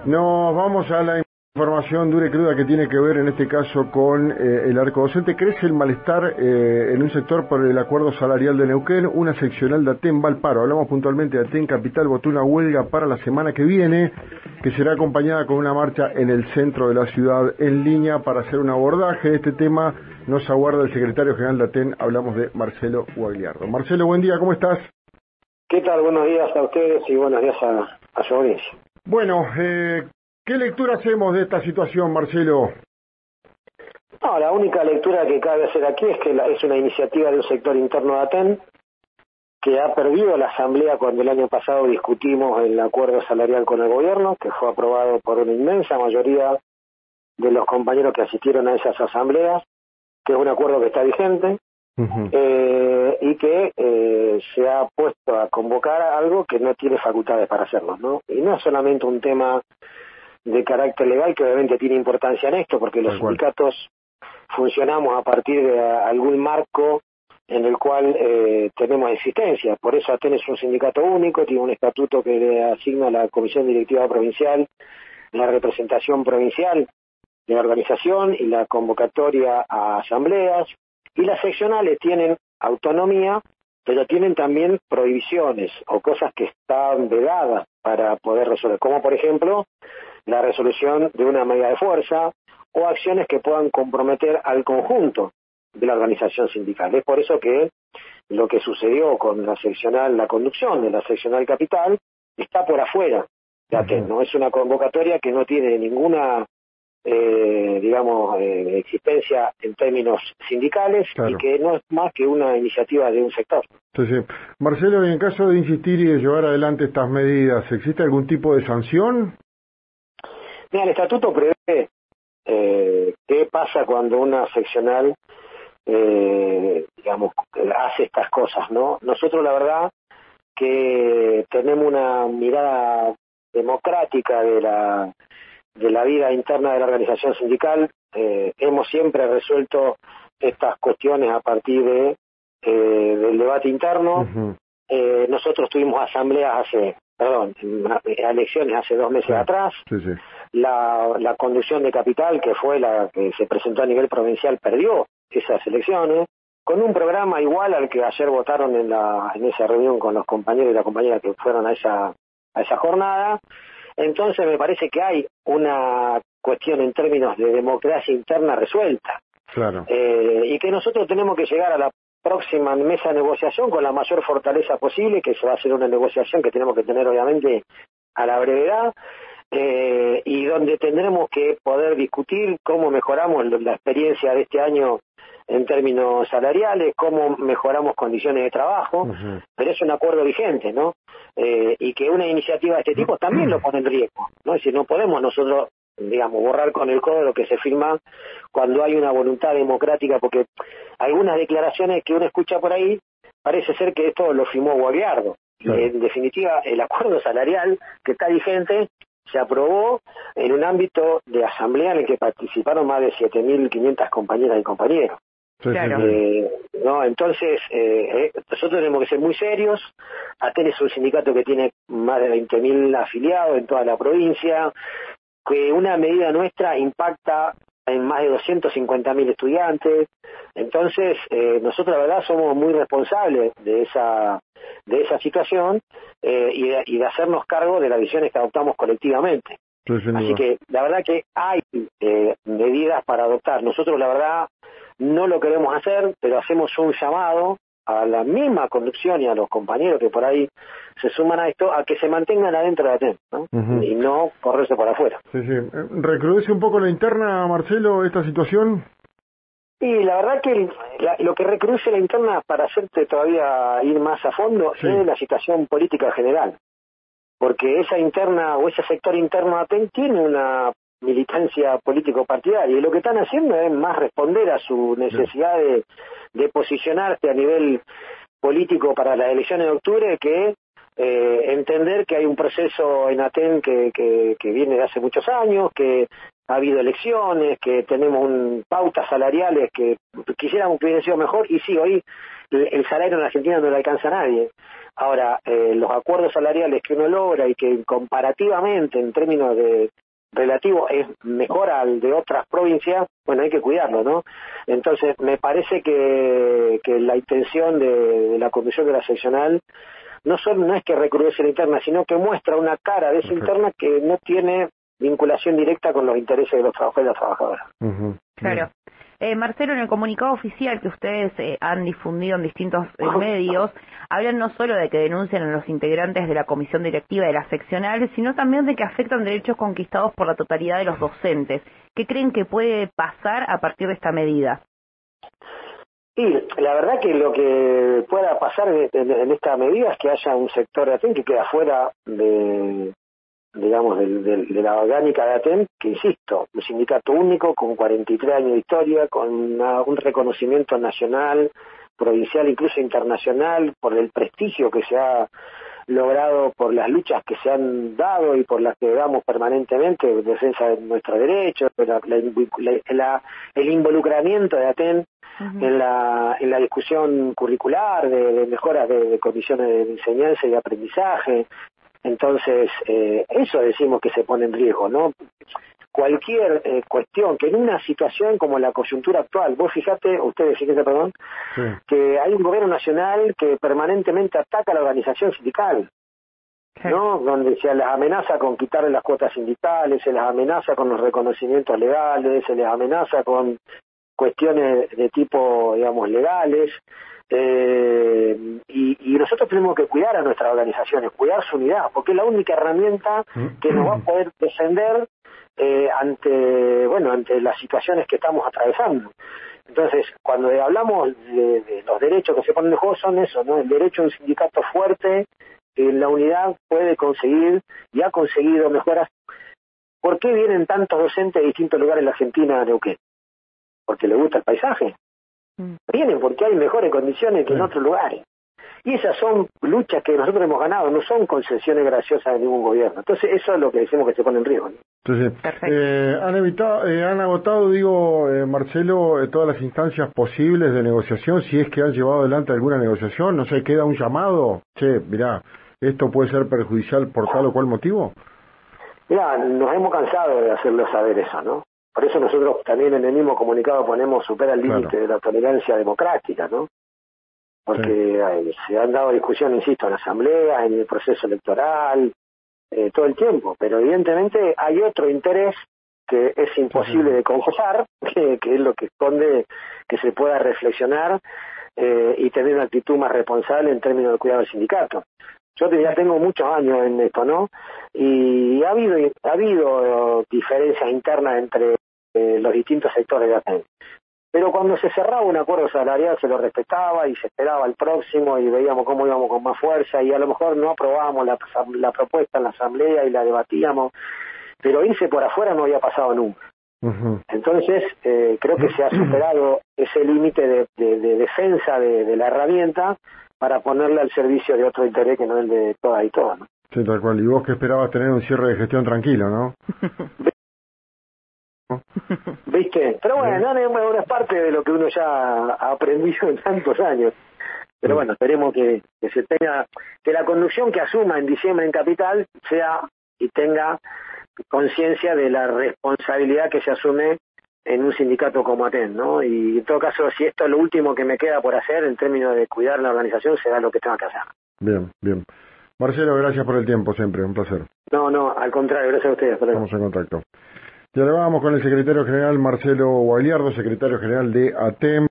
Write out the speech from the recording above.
Nos vamos a la información dura y cruda que tiene que ver en este caso con el arco docente. Crece el malestar en un sector por el acuerdo salarial de Neuquén. Una seccional de ATEN va al paro. Hablamos puntualmente de ATEN Capital. Votó una huelga para la semana que viene, que será acompañada con una marcha en el centro de la ciudad en línea para hacer un abordaje de este tema. Nos aguarda el secretario general de ATEN. Hablamos de Marcelo Guagliardo. Marcelo, buen día, ¿cómo estás? ¿Qué tal? Buenos días a ustedes y buenos días a su audiencia. Bueno, ¿qué lectura hacemos de esta situación, Marcelo? No, la única lectura que cabe hacer aquí es que es una iniciativa de un sector interno de ATEN que ha perdido la asamblea cuando el año pasado discutimos el acuerdo salarial con el gobierno, que fue aprobado por una inmensa mayoría de los compañeros que asistieron a esas asambleas, que es un acuerdo que está vigente. Y que se ha puesto a convocar algo que no tiene facultades para hacerlo, ¿no? Y no es solamente un tema de carácter legal, que obviamente tiene importancia en esto, porque los sindicatos funcionamos a partir de algún marco en el cual tenemos existencia. Por eso ATEN es un sindicato único, tiene un estatuto que le asigna a la Comisión Directiva Provincial la representación provincial de la organización y la convocatoria a asambleas. Y las seccionales tienen autonomía, pero tienen también prohibiciones o cosas que están vedadas para poder resolver, como por ejemplo la resolución de una medida de fuerza o acciones que puedan comprometer al conjunto de la organización sindical. Es por eso que lo que sucedió con la seccional, la conducción de la seccional capital, está por afuera de ATEN, ¿no? Es una convocatoria que no tiene ninguna existencia en términos sindicales, claro, y que no es más que una iniciativa de un sector. Sí, sí. Marcelo, en caso de insistir y de llevar adelante estas medidas, ¿existe algún tipo de sanción? Mira, el estatuto prevé qué pasa cuando una seccional hace estas cosas, ¿no? Nosotros la verdad que tenemos una mirada democrática de la vida interna de la organización sindical. Hemos siempre resuelto estas cuestiones a partir del debate interno. Nosotros tuvimos elecciones hace 2 meses atrás. La conducción de Capital, que fue la que se presentó a nivel provincial, perdió esas elecciones, con un programa igual al que ayer votaron en esa reunión con los compañeros y la compañera que fueron a esa jornada. Entonces me parece que hay una cuestión en términos de democracia interna resuelta. Claro. Y que nosotros tenemos que llegar a la próxima mesa de negociación con la mayor fortaleza posible, que se va a hacer una negociación que tenemos que tener obviamente a la brevedad, y donde tendremos que poder discutir cómo mejoramos la experiencia de este año en términos salariales, cómo mejoramos condiciones de trabajo, pero es un acuerdo vigente, ¿no? Y que una iniciativa de este tipo también lo pone en riesgo, ¿no? Es decir, no podemos nosotros, borrar con el codo lo que se firma cuando hay una voluntad democrática, porque algunas declaraciones que uno escucha por ahí, parece ser que esto lo firmó Guagliardo. Claro. En definitiva, el acuerdo salarial que está vigente se aprobó en un ámbito de asamblea en el que participaron más de 7.500 compañeras y compañeros. Claro. No, entonces nosotros tenemos que ser muy serios. ATEN es un sindicato que tiene más de 20.000 afiliados en toda la provincia, que una medida nuestra impacta en más de 250.000 estudiantes. Entonces nosotros la verdad somos muy responsables de esa situación, y de hacernos cargo de las decisiones que adoptamos colectivamente. Así que la verdad que hay medidas para adoptar. Nosotros la verdad no lo queremos hacer, pero hacemos un llamado a la misma conducción y a los compañeros que por ahí se suman a esto, a que se mantengan adentro de ATEN, ¿no? Y no correrse por afuera. Sí. ¿Recrudece un poco la interna, Marcelo, esta situación? Y la verdad que lo que recrudece la interna, para hacerte todavía ir más a fondo, es la situación política general. Porque esa interna o ese sector interno de ATEN tiene una militancia político-partidaria, y lo que están haciendo es más responder a su necesidad de posicionarse a nivel político para las elecciones de octubre, que entender que hay un proceso en ATEN que viene de hace muchos años, que ha habido elecciones, que tenemos pautas salariales que quisiéramos que hubiera sido mejor, y sí, hoy el salario en la Argentina no le alcanza a nadie. Ahora, los acuerdos salariales que uno logra y que comparativamente en términos de relativo es mejor al de otras provincias, bueno, hay que cuidarlo, ¿no? Entonces, me parece que la intención de la conducción de la seccional no es que recrudece la interna, sino que muestra una cara de esa interna que no tiene vinculación directa con los intereses de los trabajadores y las trabajadoras. Claro. Marcelo, en el comunicado oficial que ustedes han difundido en distintos medios, hablan no solo de que denuncian a los integrantes de la comisión directiva de la seccional, sino también de que afectan derechos conquistados por la totalidad de los docentes. ¿Qué creen que puede pasar a partir de esta medida? Y la verdad que lo que pueda pasar en esta medida es que haya un sector de ATEN que queda fuera de la orgánica de ATEN, que insisto, un sindicato único con 43 años de historia, con un reconocimiento nacional, provincial, incluso internacional, por el prestigio que se ha logrado, por las luchas que se han dado y por las que damos permanentemente, defensa de nuestros derechos, el involucramiento de ATEN en la discusión curricular, de mejoras de condiciones de enseñanza y de aprendizaje. Entonces, eso decimos que se pone en riesgo, ¿no? Cualquier cuestión que en una situación como la coyuntura actual, ustedes fíjense, que hay un gobierno nacional que permanentemente ataca a la organización sindical, ¿no? Donde se les amenaza con quitarle las cuotas sindicales, se les amenaza con los reconocimientos legales, se les amenaza con cuestiones de tipo, digamos, legales. Y nosotros tenemos que cuidar a nuestras organizaciones, cuidar su unidad, porque es la única herramienta que nos va a poder defender ante las situaciones que estamos atravesando. Entonces, cuando hablamos de los derechos que se ponen en juego, son eso, ¿no? El derecho a un sindicato fuerte, en la unidad puede conseguir y ha conseguido mejoras. ¿Por qué vienen tantos docentes de distintos lugares en la Argentina a Neuquén? Porque les gusta el paisaje. Vienen porque hay mejores condiciones que en otros lugares. Y esas son luchas que nosotros hemos ganado, no son concesiones graciosas de ningún gobierno. Entonces eso es lo que decimos que se pone en riesgo, ¿no? Han agotado, Marcelo, todas las instancias posibles de negociación, si es que han llevado adelante alguna negociación, no sé, queda un llamado, mirá, esto puede ser perjudicial por tal o cual motivo. Mirá, nos hemos cansado de hacerlo saber eso, ¿no? Por eso nosotros también en el mismo comunicado ponemos supera el límite de la tolerancia democrática, ¿no? Porque se han dado discusiones, insisto, en asambleas, en el proceso electoral, todo el tiempo, pero evidentemente hay otro interés que es imposible de confesar, que es lo que esconde que se pueda reflexionar y tener una actitud más responsable en términos de cuidado del sindicato. Yo ya tengo muchos años en esto, ¿no? Y ha habido diferencias internas entre los distintos sectores de ATEN. Pero cuando se cerraba un acuerdo salarial se lo respetaba y se esperaba el próximo y veíamos cómo íbamos con más fuerza y a lo mejor no aprobábamos la propuesta en la asamblea y la debatíamos, pero irse por afuera no había pasado nunca. Entonces creo que se ha superado ese límite de defensa de la herramienta para ponerla al servicio de otro interés que no es el de todas y todas, ¿no? Sí, tal cual. Y vos que esperabas tener un cierre de gestión tranquilo, ¿no? ¿Viste? Pero bueno, no es parte de lo que uno ya ha aprendido en tantos años. Pero bueno, esperemos que se tenga, que la conducción que asuma en diciembre en Capital sea y tenga conciencia de la responsabilidad que se asume en un sindicato como ATEN, ¿no? Y en todo caso, si esto es lo último que me queda por hacer en términos de cuidar la organización, será lo que tenga que hacer. Bien. Marcelo, gracias por el tiempo siempre, un placer. No, al contrario, gracias a ustedes. Estamos en contacto. Ya le vamos con el secretario general Marcelo Guagliardo, secretario general de ATEM.